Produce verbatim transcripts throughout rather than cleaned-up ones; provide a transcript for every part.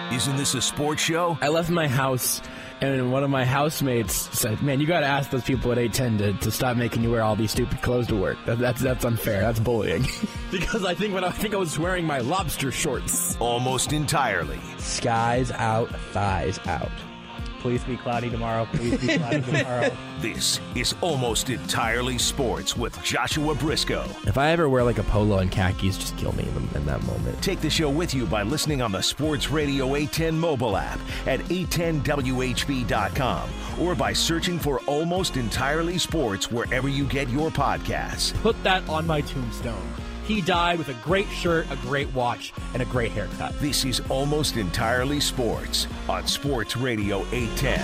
Isn't this a sports show? I left my house, and one of my housemates said, man, you got to ask those people at eight ten to, to stop making you wear all these stupid clothes to work. That, that's that's unfair. That's bullying. Because I think when I think I was wearing my lobster shorts. Almost entirely. Skies out, thighs out. Please be cloudy tomorrow. Please be cloudy tomorrow. This is Almost Entirely Sports with Joshua Briscoe. If I ever wear like a polo and khakis, just kill me in, in that moment. Take the show with you by listening on the Sports Radio eight ten mobile app at eight ten W H B dot com or by searching for Almost Entirely Sports wherever you get your podcasts. Put that on my tombstone. He died with a great shirt, a great watch, and a great haircut. This is Almost Entirely Sports on Sports Radio eight ten.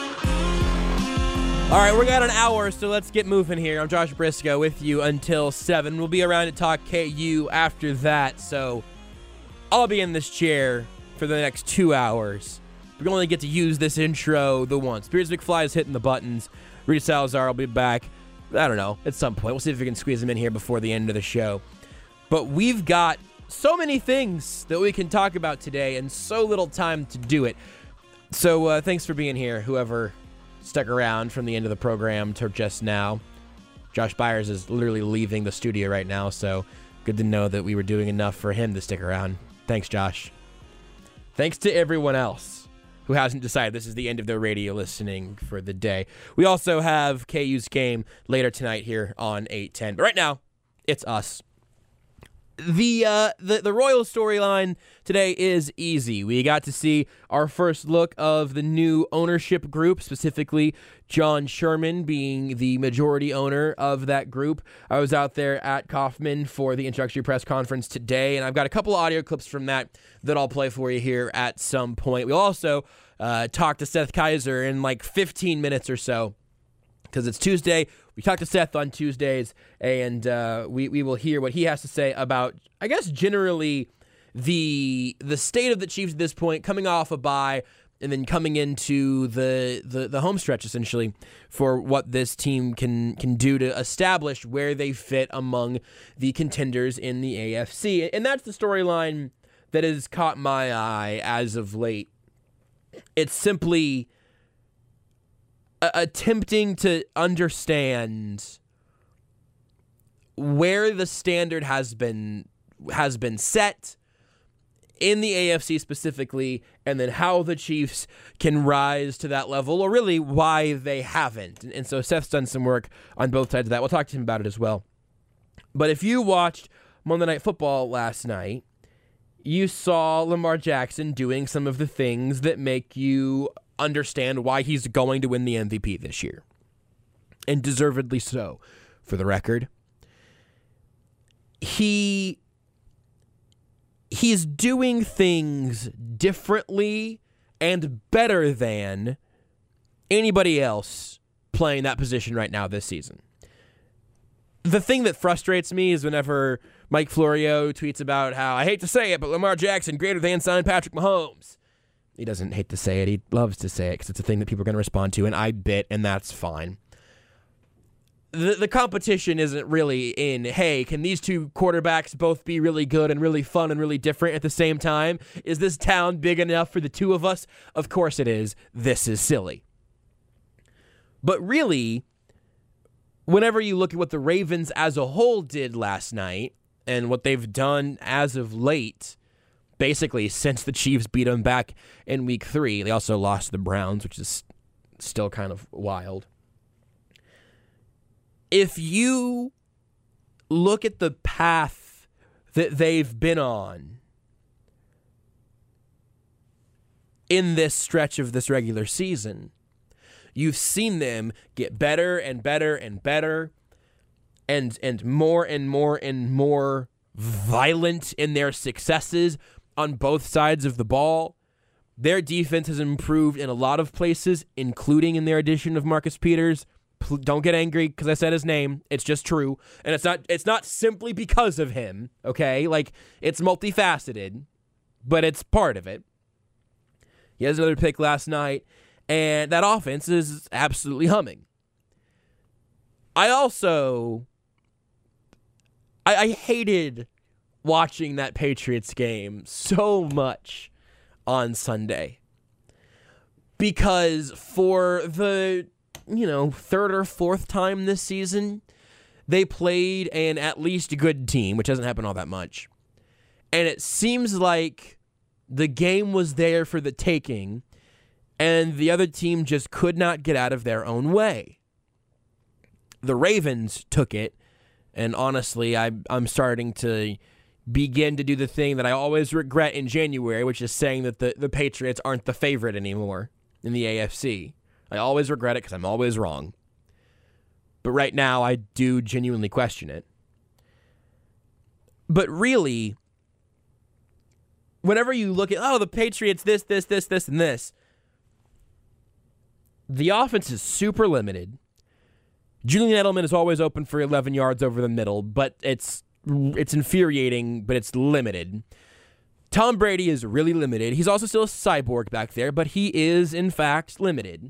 All right, we got an hour, so let's get moving here. I'm Josh Briscoe with you until seven. We'll be around to talk K U after that, so I'll be in this chair for the next two hours. We only get to use this intro the once. Beers McFly is hitting the buttons. Rita Salazar will be back, I don't know, at some point. We'll see if we can squeeze him in here before the end of the show. But we've got so many things that we can talk about today and so little time to do it. So uh, thanks for being here, whoever stuck around from the end of the program to just now. Josh Byers is literally leaving the studio right now, so good to know that we were doing enough for him to stick around. Thanks, Josh. Thanks to everyone else who hasn't decided this is the end of their radio listening for the day. We also have K U's game later tonight here on eight ten. But right now, it's us. The uh, the the Royals storyline today is easy. We got to see our first look of the new ownership group, specifically John Sherman being the majority owner of that group. I was out there at Kauffman for the introductory press conference today, and I've got a couple of audio clips from that that I'll play for you here at some point. We'll also uh, talk to Seth Kaiser in like fifteen minutes or so, because it's Tuesday. We talk to Seth on Tuesdays, and uh, we, we will hear what he has to say about, I guess, generally the the state of the Chiefs at this point, coming off a bye and then coming into the, the, the home stretch, essentially, for what this team can, can do to establish where they fit among the contenders in the A F C. And that's the storyline that has caught my eye as of late. It's simply attempting to understand where the standard has been has been set in the A F C specifically, and then how the Chiefs can rise to that level, or really why they haven't. And, and so Seth's done some work on both sides of that. We'll talk to him about it as well. But if you watched Monday Night Football last night, you saw Lamar Jackson doing some of the things that make you understand why he's going to win the M V P this year. And deservedly so, for the record. He he's doing things differently and better than anybody else playing that position right now this season. The thing that frustrates me is whenever Mike Florio tweets about how, I hate to say it, but Lamar Jackson greater than signed Patrick Mahomes. He doesn't hate to say it. He loves to say it because it's a thing that people are going to respond to, and I bit, and that's fine. The the competition isn't really in, hey, can these two quarterbacks both be really good and really fun and really different at the same time? Is this town big enough for the two of us? Of course it is. This is silly. But really, whenever you look at what the Ravens as a whole did last night and what they've done as of late, basically since the Chiefs beat them back in week three, they also lost to the Browns, which is still kind of wild. If you look at the path that they've been on in this stretch of this regular season, you've seen them get better and better and better and and more and more and more violent in their successes on both sides of the ball. Their defense has improved in a lot of places, including in their addition of Marcus Peters. Don't get angry because I said his name. It's just true. And it's not it's not simply because of him, okay? Like, it's multifaceted, but it's part of it. He has another pick last night, and that offense is absolutely humming. I also... I, I hated watching that Patriots game so much on Sunday. Because for the, you know, third or fourth time this season, they played an at least good team, which doesn't happen all that much. And it seems like the game was there for the taking, and the other team just could not get out of their own way. The Ravens took it, and honestly, I, I'm starting to begin to do the thing that I always regret in January, which is saying that the, the Patriots aren't the favorite anymore in the A F C. I always regret it because I'm always wrong. But right now, I do genuinely question it. But really, whenever you look at, oh, the Patriots, this, this, this, this, and this, the offense is super limited. Julian Edelman is always open for eleven yards over the middle, but it's it's infuriating, but it's limited. Tom Brady is really limited. He's also still a cyborg back there, but he is, in fact, limited.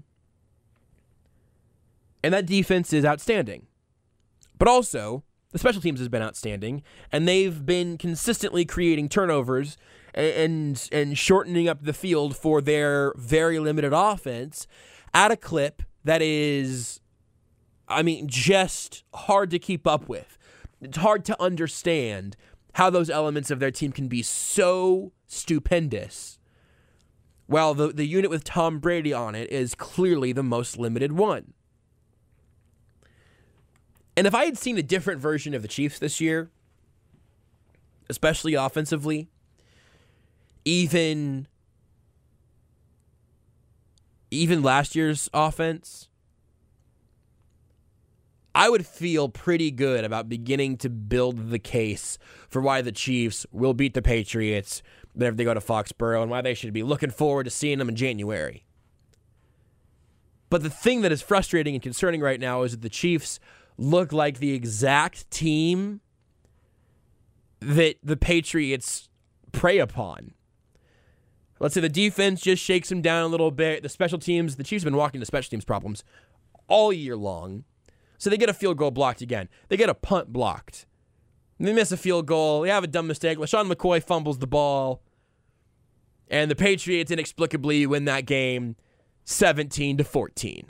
And that defense is outstanding. But also, the special teams has been outstanding, and they've been consistently creating turnovers and and shortening up the field for their very limited offense at a clip that is, I mean, just hard to keep up with. It's hard to understand how those elements of their team can be so stupendous, while the, the unit with Tom Brady on it is clearly the most limited one. And if I had seen a different version of the Chiefs this year, especially offensively, even, even last year's offense, I would feel pretty good about beginning to build the case for why the Chiefs will beat the Patriots if they go to Foxborough and why they should be looking forward to seeing them in January. But the thing that is frustrating and concerning right now is that the Chiefs look like the exact team that the Patriots prey upon. Let's say the defense just shakes them down a little bit. The special teams, the Chiefs have been walking into special teams problems all year long. So they get a field goal blocked again. They get a punt blocked. They miss a field goal. They have a dumb mistake. LaShawn McCoy fumbles the ball. And the Patriots inexplicably win that game seventeen to fourteen.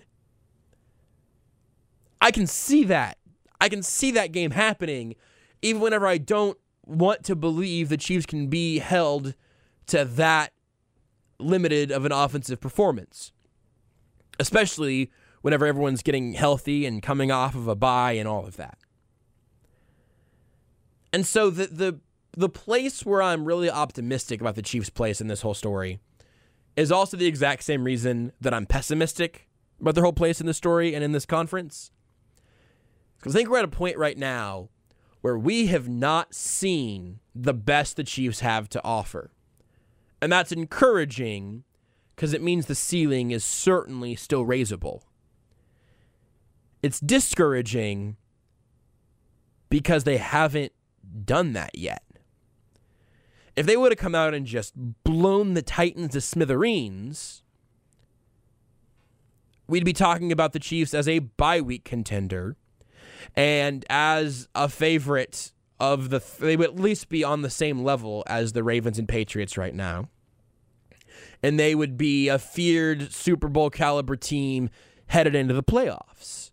I can see that. I can see that game happening even whenever I don't want to believe the Chiefs can be held to that limited of an offensive performance. Especially whenever everyone's getting healthy and coming off of a bye and all of that. And so the the the place where I'm really optimistic about the Chiefs' place in this whole story is also the exact same reason that I'm pessimistic about their whole place in this story and in this conference. Because I think we're at a point right now where we have not seen the best the Chiefs have to offer. And that's encouraging because it means the ceiling is certainly still raisable. It's discouraging because they haven't done that yet. If they would have come out and just blown the Titans to smithereens, we'd be talking about the Chiefs as a bye week contender and as a favorite of the, they would at least be on the same level as the Ravens and Patriots right now. And they would be a feared Super Bowl caliber team headed into the playoffs.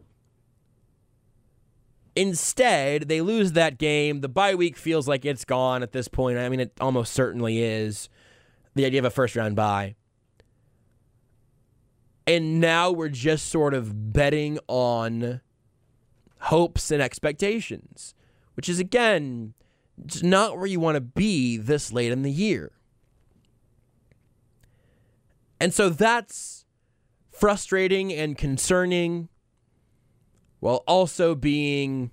Instead, they lose that game. The bye week feels like it's gone at this point. I mean, it almost certainly is. The idea of a first-round bye. And now we're just sort of betting on hopes and expectations, which is, again, just not where you want to be this late in the year. And so that's frustrating and concerning, while also being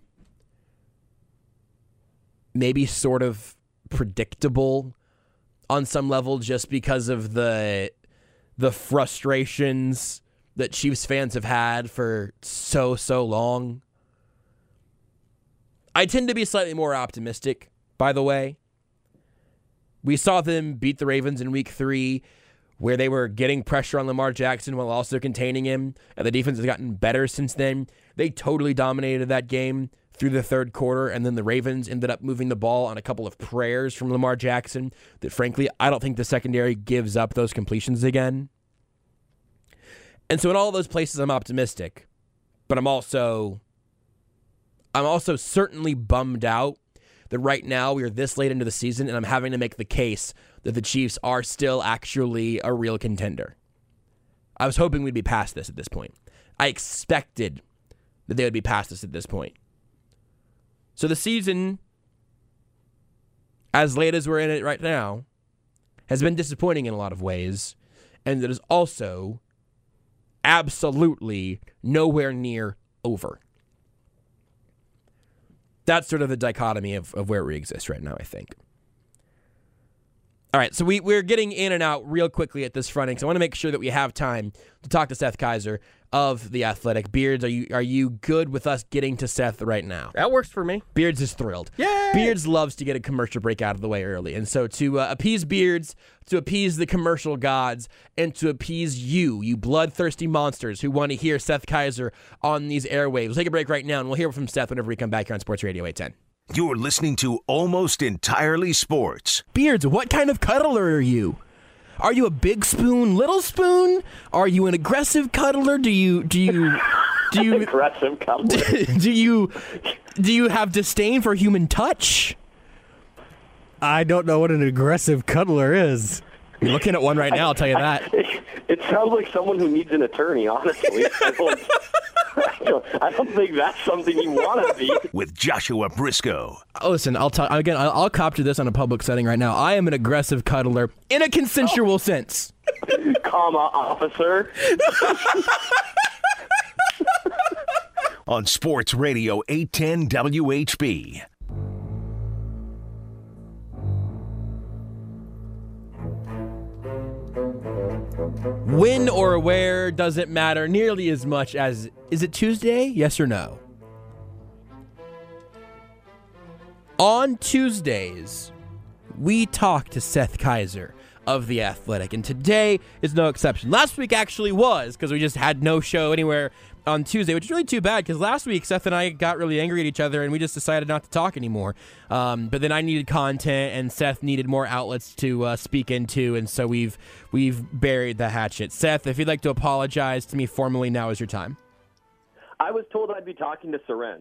maybe sort of predictable on some level just because of the the frustrations that Chiefs fans have had for so, so long. I tend to be slightly more optimistic, by the way. We saw them beat the Ravens in week three, where they were getting pressure on Lamar Jackson while also containing him, and the defense has gotten better since then. They totally dominated that game, through the third quarter, and then the Ravens ended up moving the ball on a couple of prayers from Lamar Jackson that, frankly, I don't think the secondary gives up those completions again. And so in all those places, I'm optimistic, but I'm also, I'm also certainly bummed out that right now we are this late into the season, and I'm having to make the case that the Chiefs are still actually a real contender. I was hoping we'd be past this at this point. I expected that they would be past this at this point. So the season, as late as we're in it right now, has been disappointing in a lot of ways, and it is also absolutely nowhere near over. That's sort of the dichotomy of, of where we exist right now, I think. All right, so we, we're getting in and out real quickly at this fronting, so I want to make sure that we have time to talk to Seth Keysor of The Athletic. Beards, are you are you good with us getting to Seth right now? That works for me. Beards is thrilled. Yay! Beards loves to get a commercial break out of the way early, and so to uh, appease Beards, to appease the commercial gods, and to appease you, you bloodthirsty monsters who want to hear Seth Keysor on these airwaves. We'll take a break right now, and we'll hear from Seth whenever we come back here on Sports Radio eight ten. You're listening to Almost Entirely Sports. Beards, what kind of cuddler are you? Are you a big spoon, little spoon? Are you an aggressive cuddler? Do you do you do you aggressive cuddler? do you do you have disdain for human touch? I don't know what an aggressive cuddler is. You're looking at one right now, I'll tell you that. It, it sounds like someone who needs an attorney, honestly. I don't, I don't, I don't think that's something you want to be. With Joshua Briscoe. Oh, listen, I'll tell again. I'll, I'll cop to this on a public setting right now. I am an aggressive cuddler in a consensual oh. sense. Comma, officer. On Sports Radio eight ten W H B. When or where doesn't matter nearly as much as, is it Tuesday? Yes or no? On Tuesdays, we talk to Seth Keysor of The Athletic, and today is no exception. Last week actually was, because we just had no show anywhere on Tuesday, which is really too bad, because last week Seth and I got really angry at each other, and we just decided not to talk anymore. Um, but then I needed content, and Seth needed more outlets to uh, speak into, and so we've we've buried the hatchet. Seth, if you'd like to apologize to me formally, now is your time. I was told I'd be talking to Seren.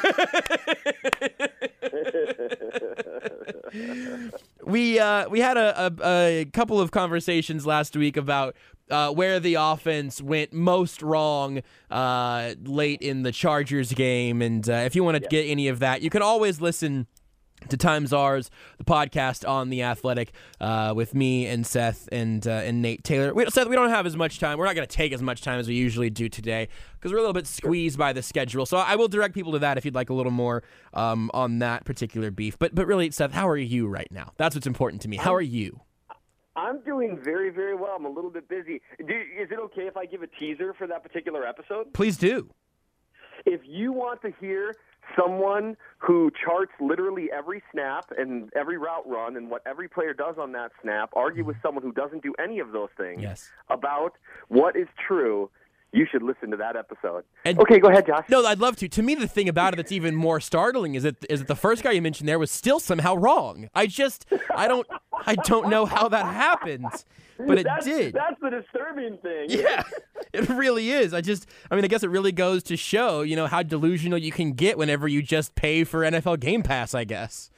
we uh, we had a, a, a couple of conversations last week about uh, where the offense went most wrong uh, late in the Chargers game, and uh, if you want to yeah. get any of that, you can always listen to Times Ours, the podcast on The Athletic, uh, with me and Seth and uh, and Nate Taylor. We, Seth, we don't have as much time. We're not going to take as much time as we usually do today because we're a little bit squeezed by the schedule. So I will direct people to that if you'd like a little more um, on that particular beef. But but really, Seth, how are you right now? That's what's important to me. How are you? I'm doing very, very well. I'm a little bit busy. Do, is it okay if I give a teaser for that particular episode? Please do. If you want to hear someone who charts literally every snap and every route run and what every player does on that snap, argue with someone who doesn't do any of those things yes. about what is true, you should listen to that episode. And, okay, go ahead, Josh. No, I'd love to. To me, the thing about it that's even more startling is that is that the first guy you mentioned there was still somehow wrong. I just, I don't, I don't know how that happened, but it that's, did. That's the disturbing thing. Yeah, it really is. I just, I mean, I guess it really goes to show, you know, how delusional you can get whenever you just pay for N F L Game Pass, I guess.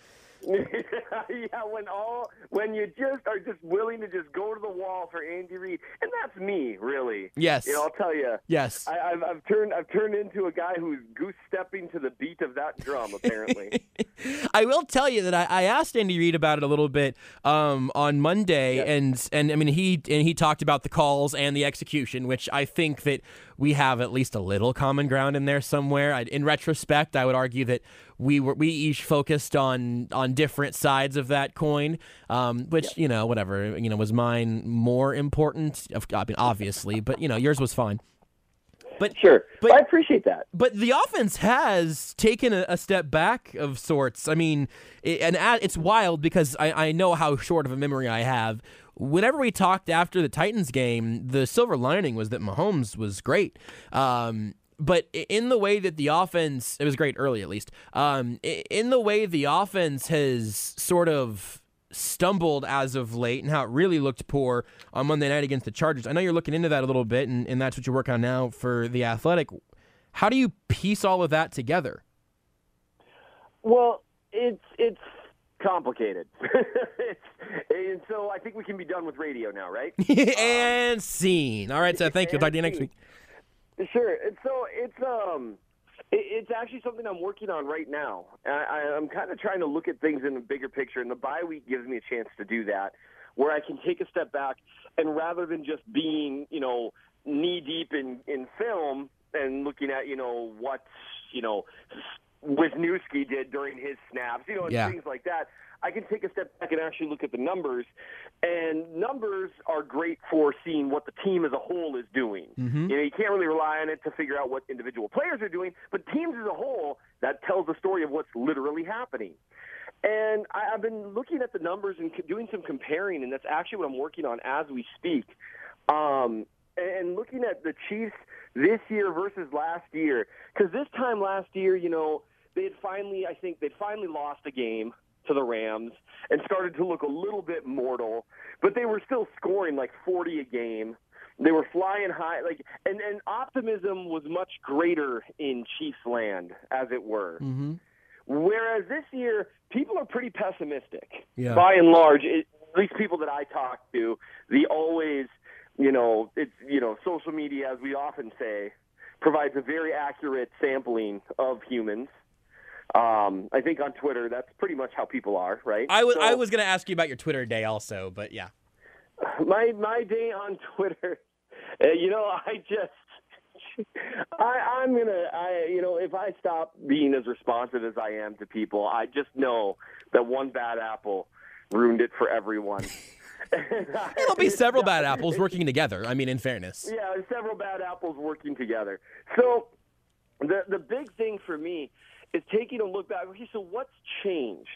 Yeah, when all when you just are just willing to just go to the wall for Andy Reid, and that's me, really. Yes. You know, I'll tell you. Yes. I, I've, I've turned I've turned into a guy who's goose stepping to the beat of that drum. Apparently. I will tell you that I, I asked Andy Reid about it a little bit um, on Monday, yeah. and and I mean he and he talked about the calls and the execution, which I think that we have at least a little common ground in there somewhere. I, in retrospect, I would argue that we were we each focused on on different sides of that coin, um, which yeah. you know whatever you know was mine more important. I mean, obviously, but you know yours was fine. But sure, but I appreciate that. But the offense has taken a, a step back of sorts. I mean, it, and it's wild because I, I know how short of a memory I have. Whenever we talked after the Titans game, the silver lining was that Mahomes was great. Um, but in the way that the offense, it was great early at least, um, in the way the offense has sort of stumbled as of late and how it really looked poor on Monday night against the Chargers. I know you're looking into that a little bit, and, and that's what you're working on now for The Athletic. How do you piece all of that together? Well, it's it's complicated. it's, and so I think we can be done with radio now, right? and um, scene. All right, so thank you. Talk to you next week. Sure. And so it's um, it, it's actually something I'm working on right now. I, I'm kind of trying to look at things in a bigger picture, and the bye week gives me a chance to do that, where I can take a step back and rather than just being, you know, knee deep in, in film and looking at, you know, what, you know, Wisniewski did during his snaps, you know, and yeah. things like that. I can take a step back and actually look at the numbers, and numbers are great for seeing what the team as a whole is doing. Mm-hmm. You know, you can't really rely on it to figure out what individual players are doing, but teams as a whole, that tells the story of what's literally happening. And I, I've been looking at the numbers and doing some comparing, and that's actually what I'm working on as we speak. Um, and looking at the Chiefs this year versus last year, because this time last year, you know, they had finally, I think they'd finally lost a game to the Rams and started to look a little bit mortal, but they were still scoring like forty a game. They were flying high, like, and, and optimism was much greater in Chiefs land, as it were. Mm-hmm. Whereas this year, people are pretty pessimistic. Yeah. By and large, it, at least people that I talk to, the always, you know, it's, you know, social media, as we often say, provides a very accurate sampling of humans. Um, I think on Twitter, that's pretty much how people are, right? I was so, I was going to ask you about your Twitter day also, but yeah. My my day on Twitter, uh, you know, I just, I, I'm gonna, I you know, if I stop being as responsive as I am to people, I just know that one bad apple ruined it for everyone. It'll be several bad apples working together. I mean, in fairness. Yeah, several bad apples working together. So the the big thing for me is taking a look back. Okay, so what's changed?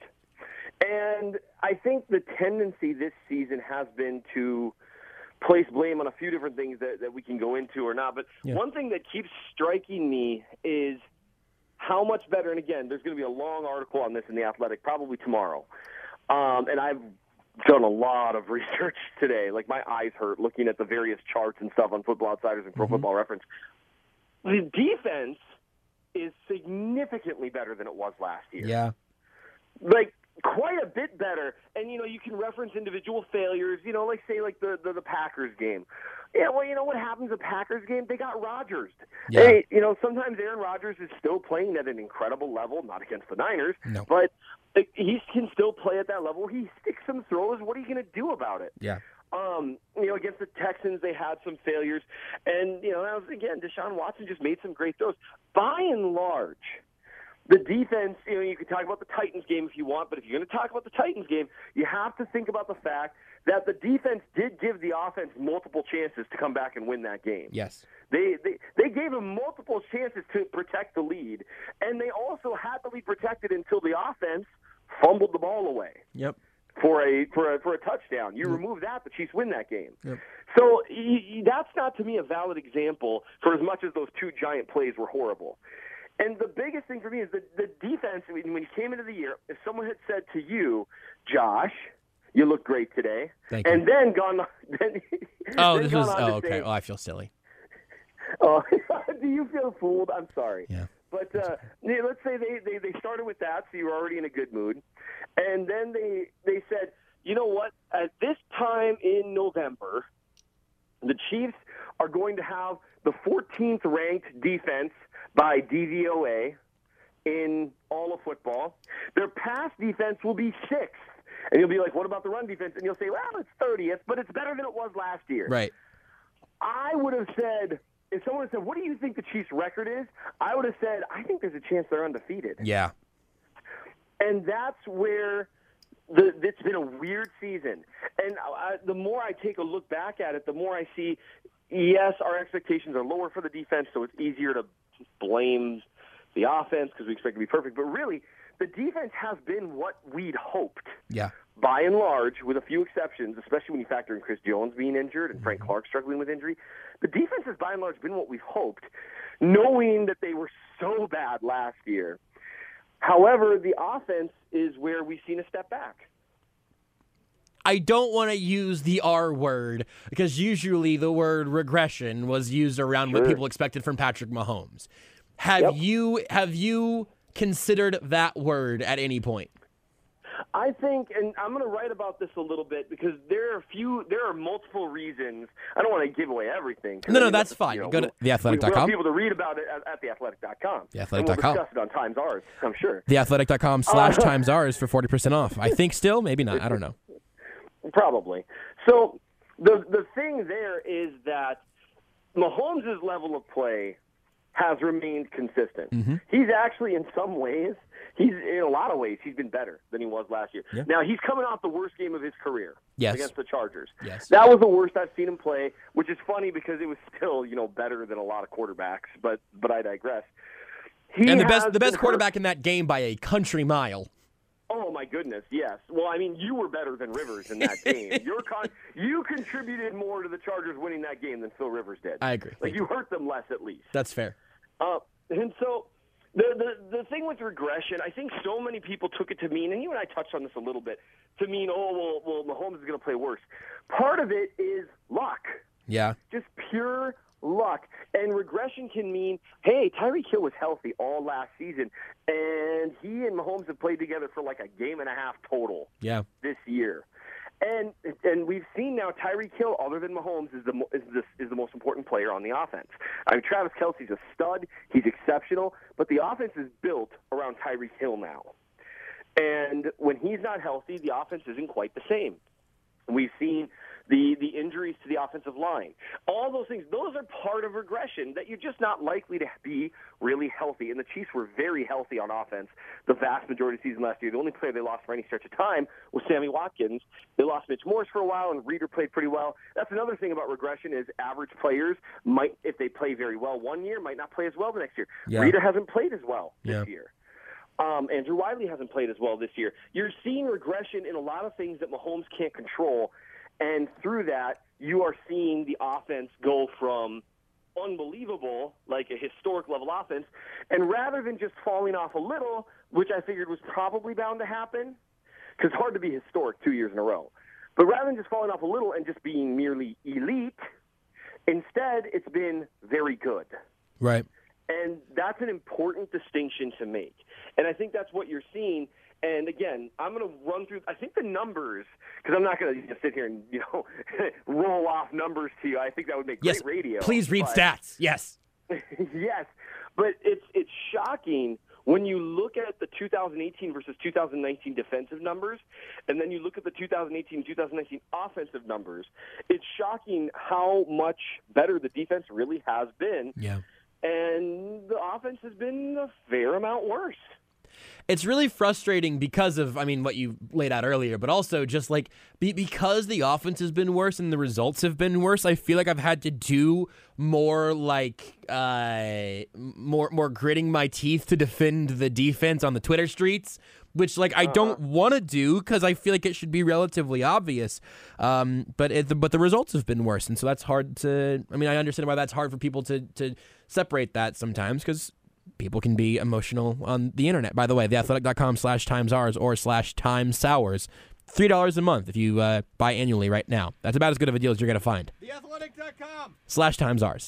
And I think the tendency this season has been to place blame on a few different things that, that we can go into or not. But yeah. one thing that keeps striking me is how much better, and again, there's going to be a long article on this in The Athletic probably tomorrow. Um, and I've done a lot of research today. Like, my eyes hurt looking at the various charts and stuff on Football Outsiders and Pro mm-hmm. Football Reference. The defense is significantly better than it was last year. Yeah. Like, quite a bit better. And, you know, you can reference individual failures, you know, like, say, like the, the, the Packers game. Yeah, well, you know what happens at Packers game? They got Rodgers. Yeah. Hey, you know, sometimes Aaron Rodgers is still playing at an incredible level, not against the Niners, no. but like, he can still play at that level. He sticks some throws. What are you going to do about it? Yeah. Um, you know, against the Texans, they had some failures. And, you know, that was, again, Deshaun Watson just made some great throws. By and large, the defense, you know, you can talk about the Titans game if you want, but if you're going to talk about the Titans game, you have to think about the fact that the defense did give the offense multiple chances to come back and win that game. Yes. They, they they gave them multiple chances to protect the lead, and they also had the lead protected until the offense fumbled the ball away. Yep. For a for a for a touchdown, you yep. remove that, the Chiefs win that game. Yep. So y- y- that's not to me a valid example for as much as those two giant plays were horrible. And the biggest thing for me is that the defense. I mean, when you came into the year, if someone had said to you, Josh, you look great today, Thank and you. then gone, then, oh, then this gone is on oh to okay. say, Oh, I feel silly. Oh, do you feel fooled? I'm sorry. Yeah. But uh, let's say they, they, they started with that, so you were already in a good mood. And then they, they said, you know what, at this time in November, the Chiefs are going to have the fourteenth ranked defense by D V O A in all of football. Their pass defense will be sixth. And you'll be like, what about the run defense? And you'll say, well, it's thirtieth, but it's better than it was last year. Right. I would have said, if someone said, what do you think the Chiefs' record is? I would have said, I think there's a chance they're undefeated. Yeah. And that's where the, it's been a weird season. And I, the more I take a look back at it, the more I see, yes, our expectations are lower for the defense, so it's easier to blame the offense because we expect to be perfect. But really, the defense has been what we'd hoped. Yeah. By and large, with a few exceptions, especially when you factor in Chris Jones being injured and Frank Clark struggling with injury, the defense has by and large been what we've hoped, knowing that they were so bad last year. However, the offense is where we've seen a step back. I don't want to use the R word because usually the word regression was used around Sure. what people expected from Patrick Mahomes. Have Yep. you have you considered that word at any point? I think, and I'm going to write about this a little bit because there are a few, there are multiple reasons. I don't want to give away everything. No, no, that's fine. Go to the athletic dot com. We want people to read about it at, at the athletic dot com. the athletic dot com. dot com. We'll discuss it on Times Ours, I'm sure. the athletic dot com slash times ours for forty percent off. I think still, maybe not. I don't know. Probably. So the the thing there is that Mahomes' level of play has remained consistent. Mm-hmm. He's actually, in some ways, he's in a lot of ways, he's been better than he was last year. Yeah. Now, he's coming off the worst game of his career Yes. against the Chargers. Yes. That was the worst I've seen him play, which is funny because it was still, you know, better than a lot of quarterbacks, but but I digress. He And the has best the best been quarterback hurt. in that game by a country mile. Oh my goodness, yes. Well, I mean, you were better than Rivers in that game. Your con- you contributed more to the Chargers winning that game than Phil Rivers did. I agree. Like you hurt them less, at least. That's fair. Uh, and so the, the the thing with regression, I think so many people took it to mean, and you and I touched on this a little bit, to mean, oh well, well, Mahomes is going to play worse. Part of it is luck, Yeah. just pure luck. And regression can mean, hey, Tyreek Hill was healthy all last season, and he and Mahomes have played together for like a game and a half total Yeah. this year. And and we've seen now Tyreek Hill, other than Mahomes, is the mo- is the, is the most important player on the offense. I mean, Travis Kelce's a stud. He's exceptional. But the offense is built around Tyreek Hill now. And when he's not healthy, the offense isn't quite the same. We've seen the, the injuries to the offensive line. All those things, those are part of regression that you're just not likely to be really healthy. And the Chiefs were very healthy on offense the vast majority of the season last year. The only player they lost for any stretch of time was Sammy Watkins. They lost Mitch Morse for a while, and Reeder played pretty well. That's another thing about regression is average players might, if they play very well one year, might not play as well the next year. Yeah. Reeder hasn't played as well this Yeah. year. Um, Andrew Wiley hasn't played as well this year. You're seeing regression in a lot of things that Mahomes can't control, and through that, you are seeing the offense go from unbelievable, like a historic level offense, and rather than just falling off a little, which I figured was probably bound to happen, because it's hard to be historic two years in a row, but rather than just falling off a little and just being merely elite, instead it's been very good. Right. And that's an important distinction to make. And I think that's what you're seeing. And again, I'm going to run through, I think the numbers, because I'm not going to sit here and, you know, roll off numbers to you. I think that would make Yes. great radio. Please read but, stats. Yes. yes. But it's it's shocking when you look at the two thousand eighteen versus two thousand nineteen defensive numbers, and then you look at the two thousand eighteen two thousand nineteen offensive numbers. It's shocking how much better the defense really has been. Yeah. And the offense has been a fair amount worse. It's really frustrating because of, I mean, what you laid out earlier, but also just like be, because the offense has been worse and the results have been worse. I feel like I've had to do more like uh, more more gritting my teeth to defend the defense on the Twitter streets, which like I don't want to do because I feel like it should be relatively obvious. Um, but it, the, but the results have been worse, and so that's hard to. I mean, I understand why that's hard for people to to separate that sometimes because people can be emotional on the internet. By the way, theathletic.com slash times ours or slash times sours. three dollars a month if you uh, buy annually right now. That's about as good of a deal as you're going to find. the athletic dot com Slash times ours.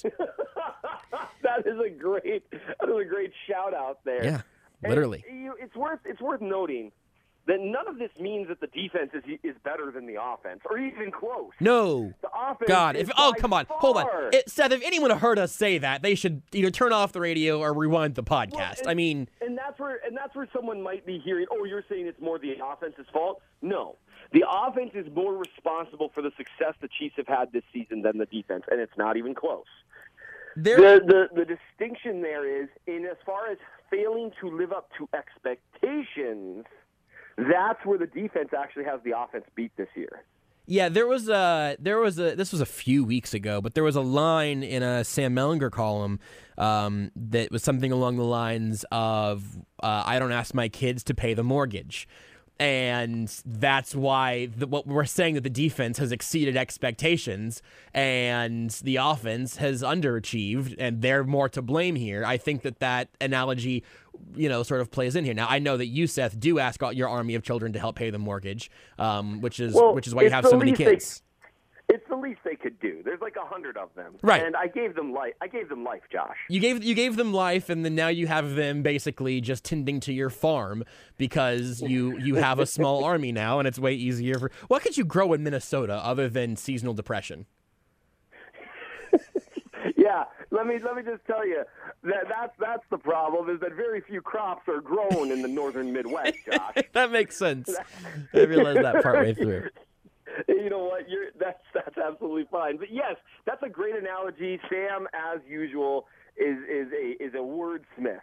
that is a great that is a great shout out there. Yeah, And literally. you, it's worth it's worth noting that none of this means that the defense is is better than the offense or even close. No. The offense God, is if oh by come on, hold on, far- it, Seth. If anyone heard us say that, they should either turn off the radio or rewind the podcast. Well, and, I mean, and that's where and that's where someone might be hearing, oh, you're saying it's more the offense's fault? No, the offense is more responsible for the success the Chiefs have had this season than the defense, and it's not even close. there. The, the the distinction there is in as far as failing to live up to expectations. That's where the defense actually has the offense beat this year. Yeah, there was a there was a this was a few weeks ago, but there was a line in a Sam Mellinger column um, that was something along the lines of uh, "I don't ask my kids to pay the mortgage," and that's why the, what we're saying that the defense has exceeded expectations and the offense has underachieved, and they're more to blame here. I think that that analogy, you know, sort of plays in here. Now, I know that you, Seth, do ask all your army of children to help pay the mortgage, um, which is Well, which is why you it's have the so many least kids. They, it's the least they could do. There's like a hundred of them, Right. And I gave them life. I gave them life, Josh. You gave you gave them life, and then now you have them basically just tending to your farm because you you have a small army now, and it's way easier for. What could you grow in Minnesota other than seasonal depression? Yeah, let me let me just tell you that that's that's the problem is that very few crops are grown in the northern Midwest, Josh. That makes sense. I realized that partway through. You know what? You're, that's that's absolutely fine. But yes, that's a great analogy. Sam, as usual, is is a is a wordsmith,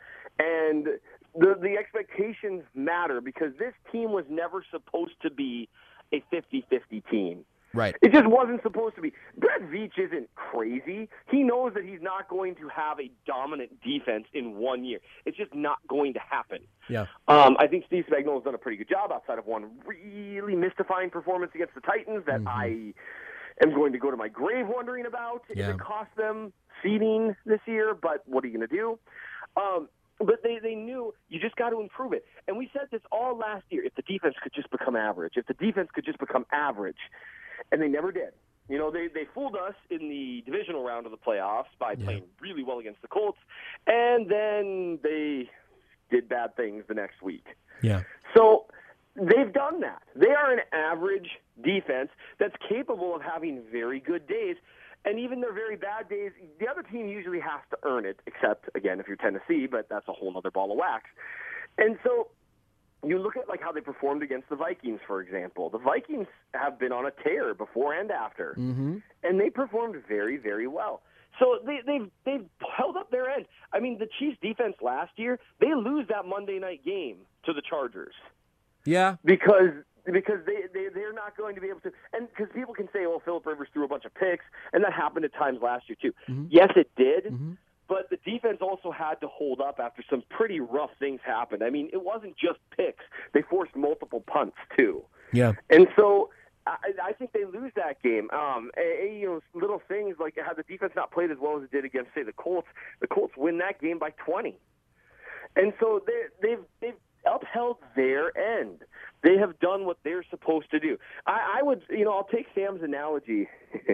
and the the expectations matter because this team was never supposed to be a fifty-fifty team. Right. It just wasn't supposed to be. Brett Veach isn't crazy. He knows that he's not going to have a dominant defense in one year. It's just not going to happen. Yeah. Um, I think Steve Spagnuolo's done a pretty good job outside of one really mystifying performance against the Titans that mm-hmm. I am going to go to my grave wondering about yeah. if it cost them seeding this year, but what are you going to do? Um, But they, they knew you just got to improve it. And we said this all last year. If the defense could just become average, if the defense could just become average, and they never did. You know, they, they fooled us in the divisional round of the playoffs by yeah. playing really well against the Colts, and then they did bad things the next week. Yeah. So they've done that. They are an average defense that's capable of having very good days. And even their very bad days, the other team usually has to earn it, except, again, if you're Tennessee, but that's a whole other ball of wax. And so you look at like how they performed against the Vikings, for example. The Vikings have been on a tear before and after, mm-hmm. and they performed very, very well. So they, they've they've held up their end. I mean, the Chiefs' defense last year, they lose that Monday night game to the Chargers. Yeah. Because because they, they, they're not going to be able to – and because people can say, oh, Phillip Rivers threw a bunch of picks, and that happened at times last year too. Mm-hmm. Yes, it did, mm-hmm. but the defense also had to hold up after some pretty rough things happened. I mean, it wasn't just picks. They forced multiple punts too. Yeah. And so I, I think they lose that game. Um, and, you know, little things like had the defense not played as well as it did against, say, the Colts, the Colts win that game by twenty. And so they, they've they've upheld their end. They have done what they're supposed to do. I, I would, you know, I'll take Sam's analogy.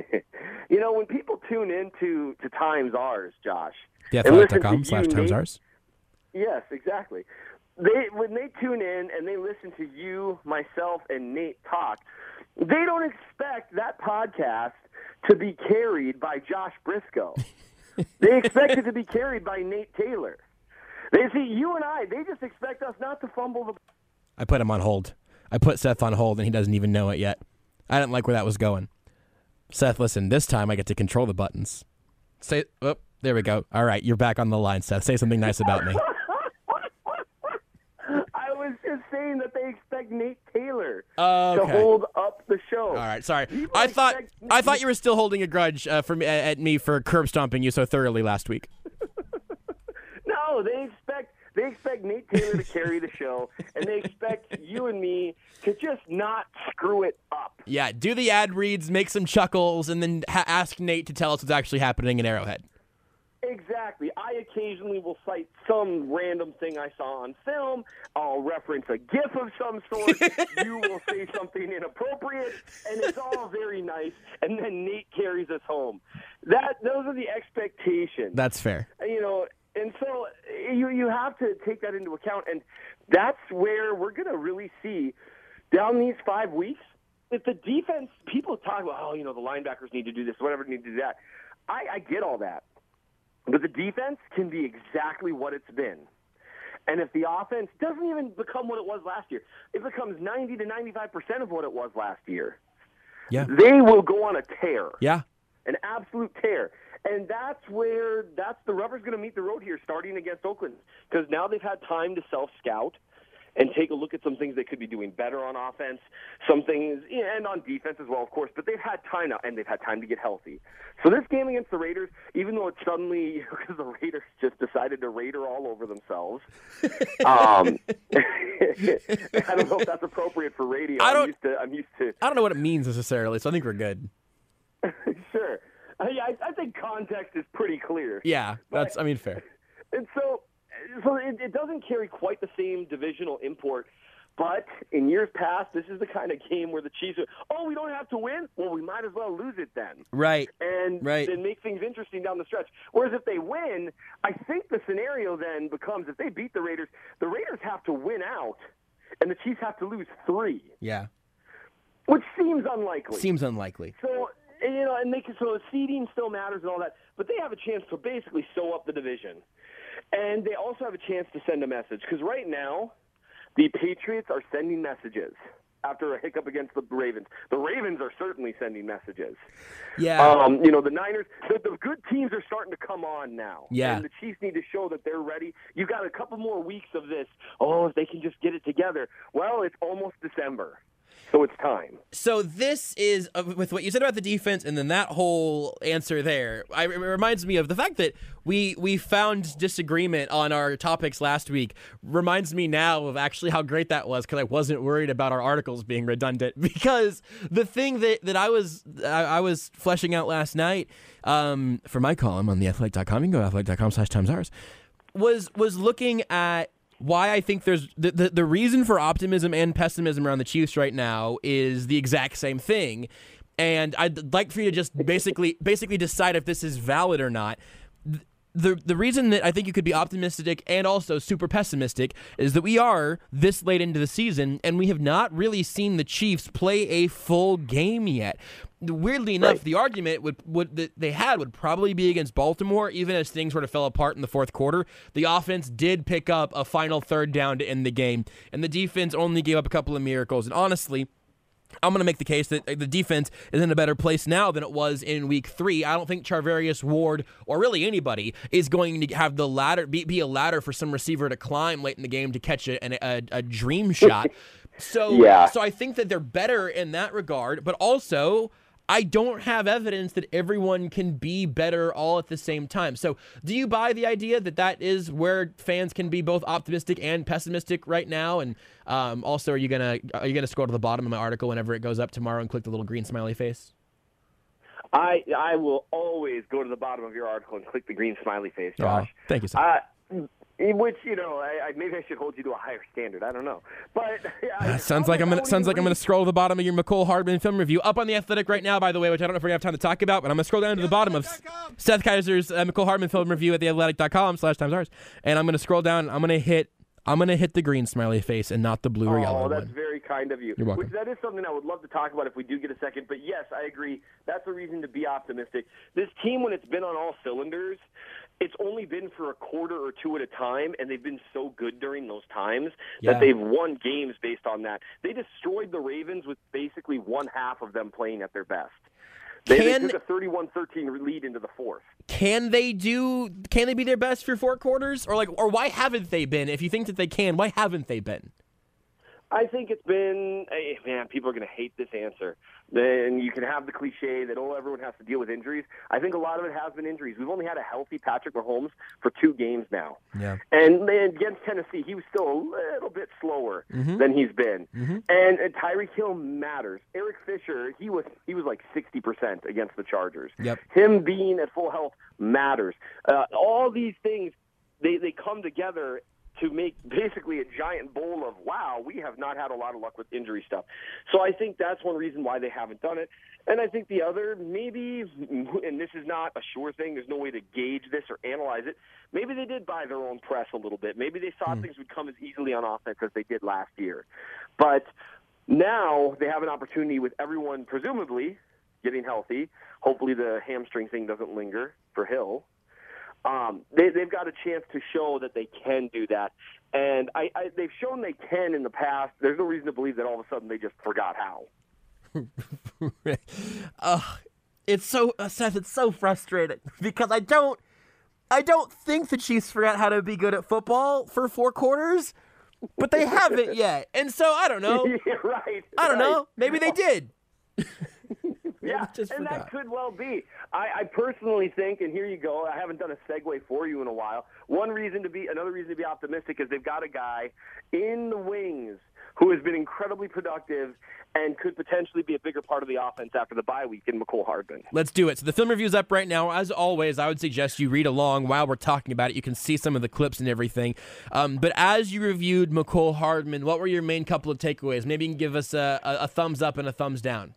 You know, when people tune into to Times Ours, Josh, The Athletic dot com slash Times Ours. Yes, exactly. They when they tune in and they listen to you, myself, and Nate talk, they don't expect that podcast to be carried by Josh Briscoe. They expect it to be carried by Nate Taylor. They see you and I. They just expect us not to fumble the. I put him on hold. I put Seth on hold, and he doesn't even know it yet. I didn't like where that was going. Seth, listen, this time I get to control the buttons. Say, oh, there we go. All right, you're back on the line, Seth. Say something nice about me. I was just saying that they expect Nate Taylor Oh, to okay. hold up the show. All right, sorry. People I thought expect- I thought you were still holding a grudge uh, for me, at me for curb stomping you so thoroughly last week. No, they expect they expect Nate Taylor to carry the show, and they expect you and me to just not screw it up. Yeah, do the ad reads, make some chuckles, and then ha- ask Nate to tell us what's actually happening in Arrowhead. Exactly. I occasionally will cite some random thing I saw on film. I'll reference a GIF of some sort. You will say something inappropriate, and it's all very nice. And then Nate carries us home. That those are the expectations. That's fair. You know, and so you you have to take that into account, and that's where we're going to really see down these five weeks. If the defense, people talk about, oh, you know, the linebackers need to do this, whatever, need to do that. I, I get all that. But the defense can be exactly what it's been. And if the offense doesn't even become what it was last year, it becomes ninety to ninety-five percent of what it was last year. Yeah. They will go on a tear. Yeah. An absolute tear. And that's where that's the rubber's going to meet the road here starting against Oakland, because now they've had time to self-scout. and take a look at some things they could be doing better on offense, some things, yeah, and on defense as well, of course. But they've had time now, and they've had time to get healthy. So this game against the Raiders, even though it's suddenly because the Raiders just decided to Raider all over themselves, um, I don't know if that's appropriate for radio. I don't. I'm used to. I'm used to I don't know what it means necessarily, so I think we're good. Sure. Uh, yeah, I, I think context is pretty clear. Yeah, that's. I mean, fair. And so, so it, it doesn't carry quite the same divisional import. But in years past, this is the kind of game where the Chiefs are, oh, we don't have to win? Well, we might as well lose it then. Right. And right. then make things interesting down the stretch. Whereas if they win, I think the scenario then becomes if they beat the Raiders, the Raiders have to win out, and the Chiefs have to lose three. Yeah. Which seems unlikely. Seems unlikely. So, you know, and they can, so the seeding still matters and all that, but they have a chance to basically sew up the division. And they also have a chance to send a message, because right now, the Patriots are sending messages after a hiccup against the Ravens. The Ravens are certainly sending messages. Yeah. Um, you know, the Niners, the, the good teams are starting to come on now. Yeah. And the Chiefs need to show that they're ready. You've got a couple more weeks of this. Oh, if they can just get it together. Well, it's almost December. So it's time. So this is, uh, with what you said about the defense and then that whole answer there, I, it reminds me of the fact that we we found disagreement on our topics last week. Reminds me now of actually how great that was, because I wasn't worried about our articles being redundant. Because the thing that, that I was I, I was fleshing out last night um, for my column on the athletic dot com, you can go to athletic dot com slash times ours, was was looking at why I think there's the, the the reason for optimism and pessimism around the Chiefs right now is the exact same thing. And I'd like for you to just basically basically decide if this is valid or not. The the reason that I think you could be optimistic and also super pessimistic is that we are this late into the season and we have not really seen the Chiefs play a full game yet. Weirdly enough, right. the argument would, would that they had would probably be against Baltimore, even as things sort of fell apart in the fourth quarter. The offense did pick up a final third down to end the game, and the defense only gave up a couple of miracles. And honestly, I'm going to make the case that the defense is in a better place now than it was in week three. I don't think Charvarius Ward, or really anybody, is going to have the ladder be, be a ladder for some receiver to climb late in the game to catch a, a, a dream shot. So, yeah. so I think that they're better in that regard, but also I don't have evidence that everyone can be better all at the same time. So do you buy the idea that that is where fans can be both optimistic and pessimistic right now? And um, also, are you gonna are you gonna scroll to the bottom of my article whenever it goes up tomorrow and click the little green smiley face? I I will always go to the bottom of your article and click the green smiley face, Josh. Oh, thank you, sir. Uh, which, you know, I, I, maybe I should hold you to a higher standard. I don't know, but yeah, Uh, sounds like I'm gonna sounds like I'm gonna scroll to the bottom of your McCole Hardman film review up on the Athletic right now. By the way, which I don't know if we're gonna have time to talk about, but I'm gonna scroll down to the bottom of Seth Kaiser's uh, McCole Hardman film review at the athletic dot com slash times ours, and I'm gonna scroll down. I'm gonna hit I'm gonna hit the green smiley face and not the blue or oh, yellow that's one. very kind of you. You're welcome. Which that is something I would love to talk about if we do get a second. But yes, I agree. That's a reason to be optimistic. This team, when it's been on all cylinders, it's only been for a quarter or two at a time, and they've been so good during those times Yeah. that they've won games based on that. They destroyed the Ravens with basically one half of them playing at their best. They, Can- they took a thirty-one thirteen lead into the fourth. Can they do? Can they be their best for four quarters, or like, or why haven't they been? If you think that they can, why haven't they been? I think it's been, hey, man, people are going to hate this answer. Then you can have the cliche that, oh, everyone has to deal with injuries. I think a lot of it has been injuries. We've only had a healthy Patrick Mahomes for two games now. Yeah. And man, against Tennessee, he was still a little bit slower Mm-hmm. than he's been. Mm-hmm. And, and Tyreek Hill matters. Eric Fisher, he was he was like sixty percent against the Chargers. Yep. Him being at full health matters. Uh, all these things, they, they come together to make basically a giant bowl of, wow, we have not had a lot of luck with injury stuff. So I think that's one reason why they haven't done it. And I think the other, maybe, and this is not a sure thing, there's no way to gauge this or analyze it, maybe they did buy their own press a little bit. Maybe they thought mm. things would come as easily on offense as they did last year. But now they have an opportunity with everyone presumably getting healthy. Hopefully the hamstring thing doesn't linger for Hill. Um, they, they've got a chance to show that they can do that. And I, I, they've shown they can in the past. There's no reason to believe that all of a sudden they just forgot how. uh, it's so, uh, Seth, it's so frustrating because I don't, I don't think the Chiefs forgot how to be good at football for four quarters. but they haven't yet. And so I don't know. Yeah, right. I don't right. know. Maybe they did. Yeah, just and forgot. that could well be. I, I personally think, and here you go, I haven't done a segue for you in a while. One reason to be, another reason to be optimistic is they've got a guy in the wings who has been incredibly productive and could potentially be a bigger part of the offense after the bye week in McCole Hardman. Let's do it. So the film review's up right now. As always, I would suggest you read along while we're talking about it. You can see some of the clips and everything. Um, but as you reviewed McCole Hardman, what were your main couple of takeaways? Maybe you can give us a, a, a thumbs up and a thumbs down.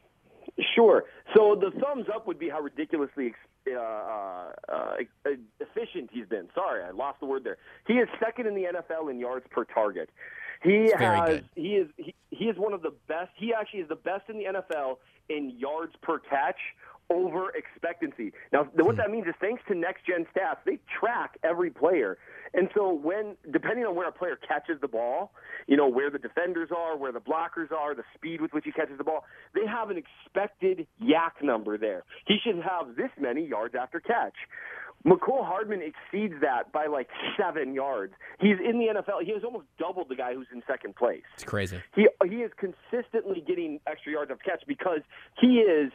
Sure. So the thumbs up would be how ridiculously uh, uh, uh, efficient he's been. Sorry, I lost the word there. He is second in the N F L in yards per target. He That's very has. good. He is. He, he is one of the best. He actually is the best in the N F L in yards per catch over expectancy. Now, what Hmm. that means is thanks to Next Gen Stats, they track every player. And so when, depending on where a player catches the ball, you know, where the defenders are, where the blockers are, the speed with which he catches the ball, they have an expected yak number there. He should have this many yards after catch. McCole Hardman exceeds that by like seven yards. He's in the N F L. He has almost doubled the guy who's in second place. It's crazy. He he is consistently getting extra yards after catch because he is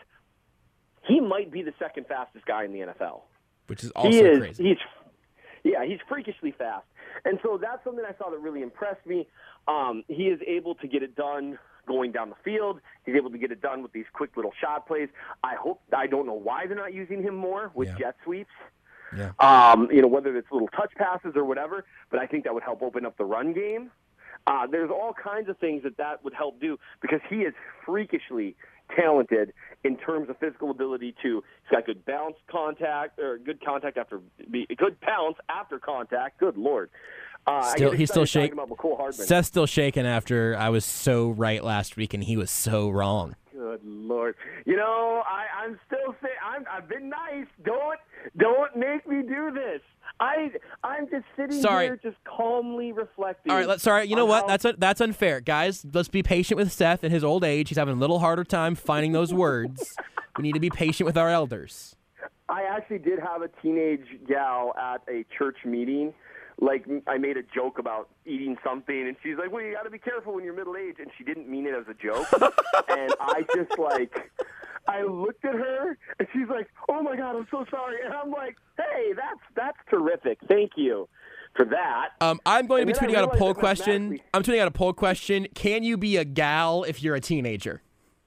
he might be the second fastest guy in the N F L. Which is also he is, crazy. He's yeah, he's freakishly fast, and so that's something I saw that really impressed me. Um, he is able to get it done going down the field. He's able to get it done with these quick little shot plays. I hope I don't know why they're not using him more with Yeah. jet sweeps. Yeah. Um, you know, whether it's little touch passes or whatever, but I think that would help open up the run game. Uh, there's all kinds of things that that would help do because he is freakishly talented in terms of physical ability to. He's got good bounce contact or good contact after be, good bounce after contact. Good Lord. Uh, I Still, get he's still excited shaking. talking about McCole Hardman. Seth's still shaking after I was so right last week and he was so wrong. Good Lord. You know, I, I'm still saying I'm, I've been nice. Don't don't make me do this. I I'm just sitting Sorry. here, just calmly reflecting. All right, let's. Sorry, you know on what? how- That's that's unfair, guys. Let's be patient with Seth in his old age. He's having a little harder time finding those words. We need to be patient with our elders. I actually did have a teenage gal at a church meeting. Like, I made a joke about eating something, and she's like, well, you got to be careful when you're middle-aged, and she didn't mean it as a joke. And I just, like, I looked at her, and she's like, oh, my God, I'm so sorry. And I'm like, hey, that's that's terrific. Thank you for that. Um, I'm going to be And then I tweeting out a realized poll that question. mathematically- I'm tweeting out a poll question. Can you be a gal if you're a teenager?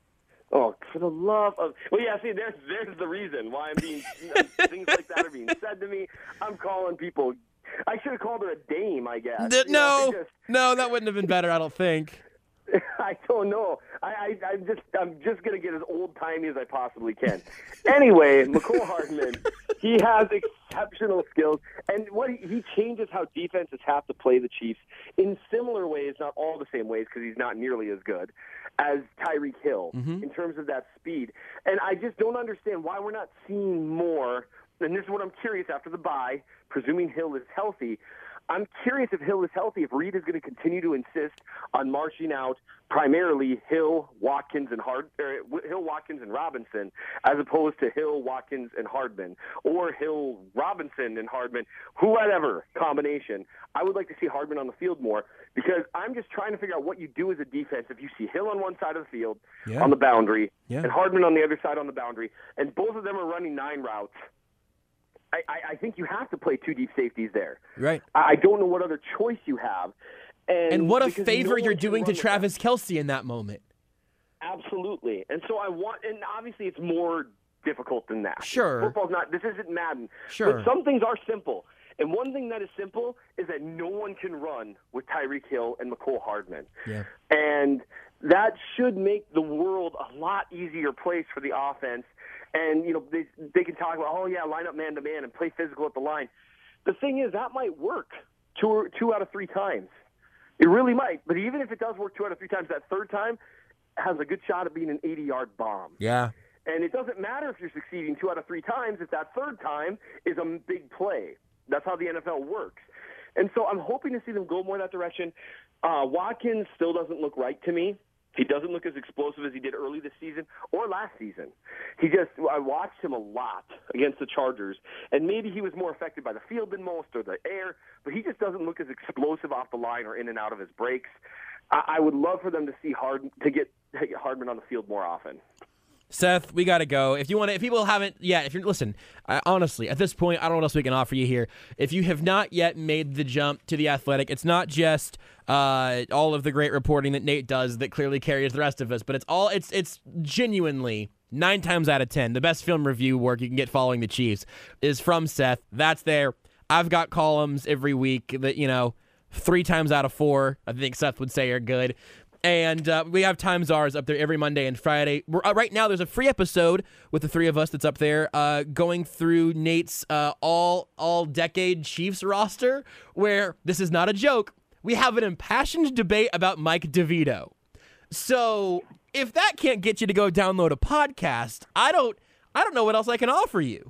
Oh, for the love of... Well, yeah, see, there's, there's the reason why I'm being... things like that are being said to me. I'm calling people... I should have called her a dame, I guess. Th- You know, no, I just- no, that wouldn't have been better. I don't think. I don't know. I, I, I just, I'm just going to get as old timey as I possibly can. Anyway, McCole Hardman, he has exceptional skills, and what he, he changes how defenses have to play the Chiefs in similar ways, not all the same ways, because he's not nearly as good as Tyreek Hill in terms of that speed. And I just don't understand why we're not seeing more. And this is what I'm curious after the bye, presuming Hill is healthy. I'm curious if Hill is healthy, if Reed is going to continue to insist on marching out primarily Hill, Watkins, and Hard, or Hill, Watkins, and Robinson, as opposed to Hill, Watkins, and Hardman, or Hill, Robinson, and Hardman, whatever combination. I would like to see Hardman on the field more because I'm just trying to figure out what you do as a defense if you see Hill on one side of the field Yeah. on the boundary Yeah. and Hardman on the other side on the boundary, and both of them are running nine routes. I, I, I think you have to play two deep safeties there. Right. I I don't know what other choice you have. And, And what a because favor no you're one can doing to run with Travis Kelce in that moment. that. Absolutely. And so I want, and obviously it's more difficult than that. Sure. Football's not, this isn't Madden. Sure. But some things are simple. And one thing that is simple is that no one can run with Tyreek Hill and McCole Hardman. Yeah. And that should make the world a lot easier place for the offense. And, you know, they, they can talk about, oh, yeah, line up man-to-man and play physical at the line. The thing is, that might work two, or, two out of three times. It really might. But even if it does work two out of three times, that third time has a good shot at being an eighty-yard bomb. Yeah. And it doesn't matter if you're succeeding two out of three times if that third time is a big play. That's how the N F L works. And so I'm hoping to see them go more that direction. Uh, Watkins still doesn't look right to me. He doesn't look as explosive as he did early this season or last season. He just, I watched him a lot against the Chargers, and maybe he was more affected by the field than most or the air, but he just doesn't look as explosive off the line or in and out of his breaks. I, I would love for them to see Hard to get, to get Hardman on the field more often. Seth, we got to go. If you want to, if people haven't yet, if you're, listen, I, honestly, at this point, I don't know what else we can offer you here. If you have not yet made the jump to The Athletic, it's not just uh, all of the great reporting that Nate does that clearly carries the rest of us, but it's all, it's, it's genuinely nine times out of ten, the best film review work you can get following the Chiefs is from Seth. That's there. I've got columns every week that, you know, three times out of four, I think Seth would say are good. And uh, we have Times Ours up there every Monday and Friday. We're, uh, right now, there's a free episode with the three of us that's up there uh, going through Nate's uh, all all decade Chiefs roster, where this is not a joke. We have an impassioned debate about Mike DeVito. So if that can't get you to go download a podcast, I don't I don't know what else I can offer you.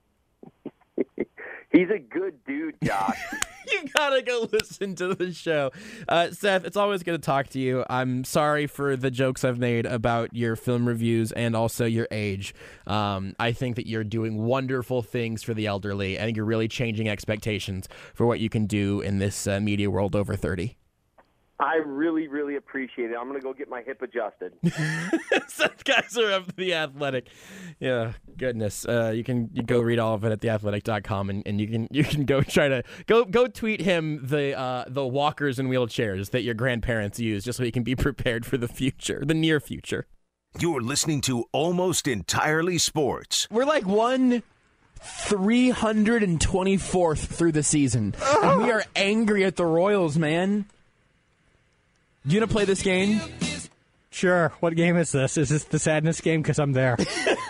He's a good dude, Josh. You gotta go listen to the show. Uh, Seth, it's always good to talk to you. I'm sorry for the jokes I've made about your film reviews and also your age. Um, I think that you're doing wonderful things for the elderly. I think you're really changing expectations for what you can do in this uh, media world over thirty. I really, really appreciate it. I'm going to go get my hip adjusted. Seth Kaiser of The Athletic. Yeah, goodness. Uh, you can you go read all of it at the athletic dot com, and, and you can you can go try to go go tweet him the uh, the walkers and wheelchairs that your grandparents use, just so he can be prepared for the future, the near future. You're listening to Almost Entirely Sports. We're like one three hundred twenty-fourth through the season, and we are angry at the Royals, man. You gonna play this game? Sure. What game is this? Is this the sadness game? Because I'm there.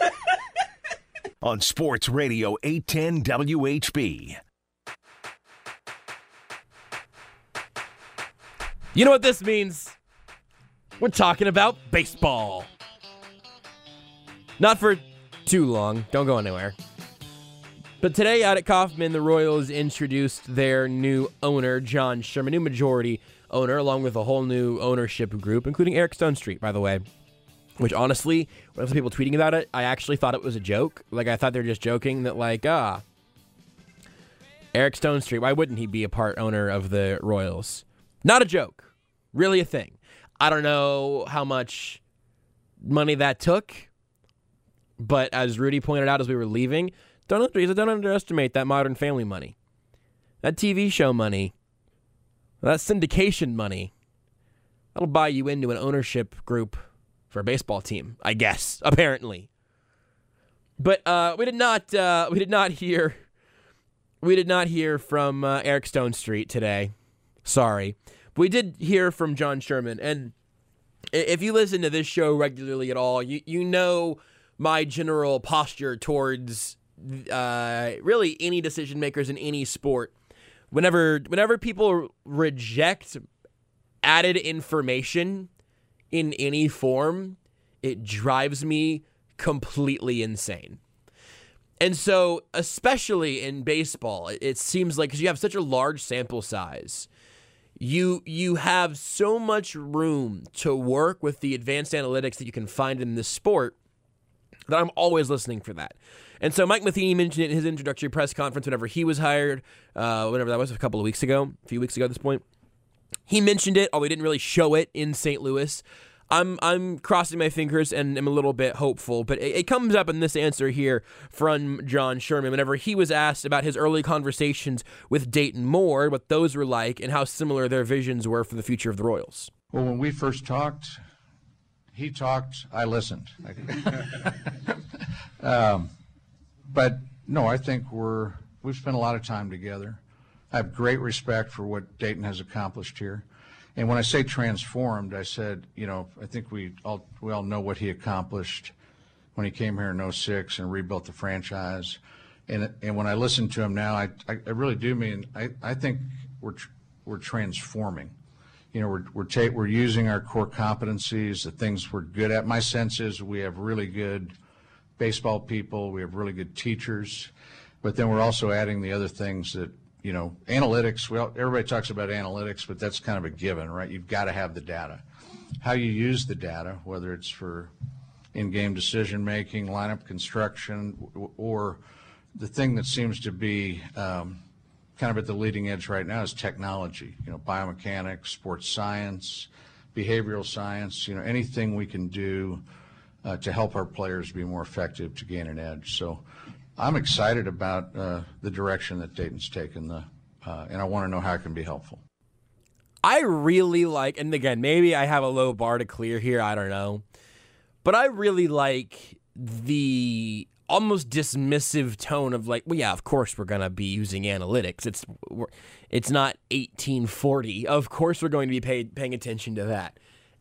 On Sports Radio eight ten W H B. You know what this means? We're talking about baseball. Not for too long. Don't go anywhere. But today out at Kauffman, the Royals introduced their new owner, John Sherman, new majority owner, along with a whole new ownership group, including Eric Stonestreet, by the way. Which, honestly, when I was people tweeting about it, I actually thought it was a joke. Like, I thought they were just joking that, like, ah, Eric Stonestreet, why wouldn't he be a part owner of the Royals? Not a joke. Really a thing. I don't know how much money that took, but as Rudy pointed out as we were leaving, don't, don't underestimate that Modern Family money. That T V show money. That syndication money. That'll buy you into an ownership group for a baseball team, I guess, apparently. But uh, we did not uh, we did not hear we did not hear from uh, Eric Stonestreet today. Sorry. But we did hear from John Sherman, and if you listen to this show regularly at all, you you know my general posture towards uh, really any decision makers in any sport. Whenever whenever people reject added information in any form, it drives me completely insane. And so, especially in baseball, it seems like because you have such a large sample size, you you have so much room to work with the advanced analytics that you can find in this sport that I'm always listening for that. And so Mike Matheny mentioned it in his introductory press conference whenever he was hired, uh, whenever that was, a couple of weeks ago, a few weeks ago at this point. He mentioned it, although he didn't really show it in Saint Louis. I'm I'm crossing my fingers and am a little bit hopeful, but it, it comes up in this answer here from John Sherman whenever he was asked about his early conversations with Dayton Moore, what those were like, and how similar their visions were for the future of the Royals. Well, when we first talked, he talked, I listened. um, but no, I think we're we've spent a lot of time together. I have great respect for what Dayton has accomplished here. And when I say transformed, I said, you know, I think we all we all know what he accomplished when he came here in oh six and rebuilt the franchise. And and when I listen to him now, I I, I really do mean I, I think we're we're transforming. You know, we're we're ta- we're using our core competencies, the things we're good at. My sense is we have really good baseball people, we have really good teachers, but then we're also adding the other things that, you know, analytics. Well, everybody talks about analytics, but that's kind of a given, right? You've got to have the data. how you use the data, whether it's for in-game decision-making, lineup construction, or the thing that seems to be um, kind of at the leading edge right now is technology, you know, biomechanics, sports science, behavioral science, you know, anything we can do uh, to help our players be more effective to gain an edge. So I'm excited about uh, the direction that Dayton's taken, the, uh, and I want to know how it can be helpful. I really like, and again, maybe I have a low bar to clear here, I don't know, but I really like the almost dismissive tone of like, well, yeah, of course we're going to be using analytics. It's we're, it's not eighteen forty. Of course we're going to be pay, paying attention to that.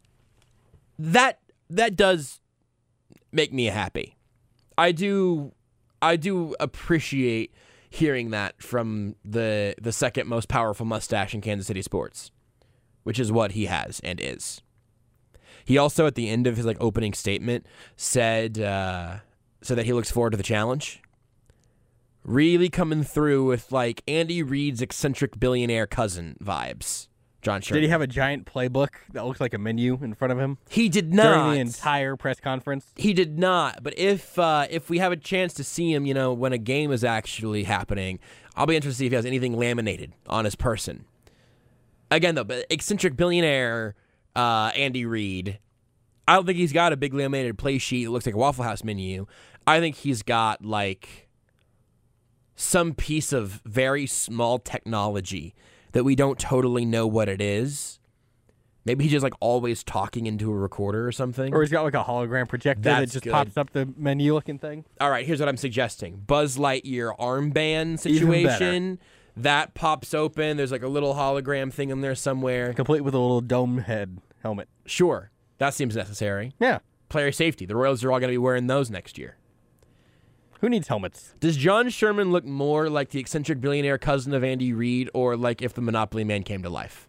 That that does make me happy. I do I do appreciate hearing that from the the second most powerful mustache in Kansas City sports, which is what he has and is. He also, at the end of his like opening statement, said uh, said that he looks forward to the challenge. Really coming through with like Andy Reid's eccentric billionaire cousin vibes. John Sherman. Did he have a giant playbook that looked like a menu in front of him? He did not. During the entire press conference? He did not. But if uh, if we have a chance to see him, you know, when a game is actually happening, I'll be interested to see if he has anything laminated on his person. Again, though, but eccentric billionaire uh, Andy Reid, I don't think he's got a big laminated play sheet that looks like a Waffle House menu. I think he's got, like, some piece of very small technology that we don't totally know what it is. Maybe he's just, like, always talking into a recorder or something. Or he's got, like, a hologram projector That's that just good. pops up the menu-looking thing. All right, here's what I'm suggesting. Buzz Lightyear armband situation. That pops open. There's like a little hologram thing in there somewhere. Complete with a little dome head helmet. Sure. That seems necessary. Yeah. Player safety. The Royals are all going to be wearing those next year. Who needs helmets? Does John Sherman look more like the eccentric billionaire cousin of Andy Reid or like if the Monopoly Man came to life?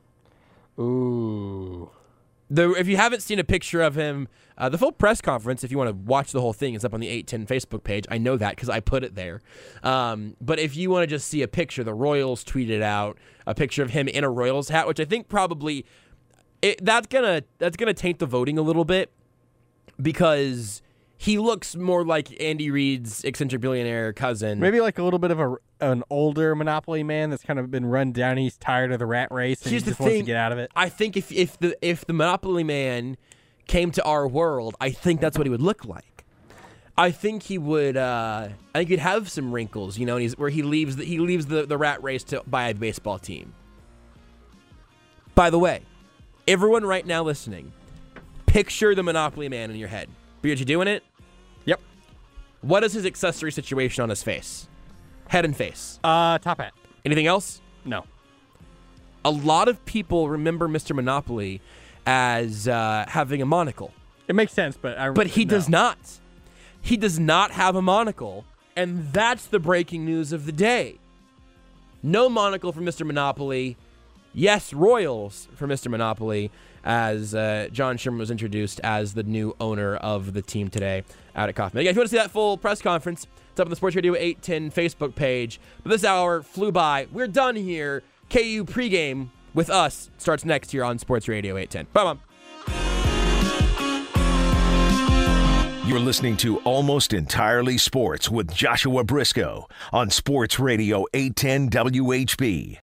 Ooh. The, if you haven't seen a picture of him, uh, the full press conference, if you want to watch the whole thing, is up on the eight ten Facebook page. I know that because I put it there. Um, but if you want to just see a picture, the Royals tweeted out a picture of him in a Royals hat, which I think probably it, that's gonna that's gonna taint the voting a little bit because he looks more like Andy Reid's eccentric billionaire cousin. Maybe like a little bit of a, an older Monopoly man that's kind of been run down. He's tired of the rat race and Here's he just the wants thing, to get out of it. I think if if the if the Monopoly Man came to our world, I think that's what he would look like. I think he would. Uh, I think he'd have some wrinkles, you know, and he's, where he leaves the, he leaves the, the rat race to buy a baseball team. By the way, everyone right now listening, picture the Monopoly Man in your head. Beard, you doing it? Yep. What is his accessory situation on his face? Head and face. Uh, top hat. Anything else? No. A lot of people remember Mister Monopoly as uh, having a monocle. It makes sense, but I But he no. does not. He does not have a monocle, and that's the breaking news of the day. No monocle for Mister Monopoly. Yes, Royals for Mister Monopoly, as uh, John Sherman was introduced as the new owner of the team today out at Kauffman. Again, if you want to see that full press conference, it's up on the Sports Radio eight ten Facebook page. But this hour flew by. We're done here. K U pregame with us starts next here on Sports Radio eight ten. Bye, Mom. You're listening to Almost Entirely Sports with Joshua Briscoe on Sports Radio eight ten W H B.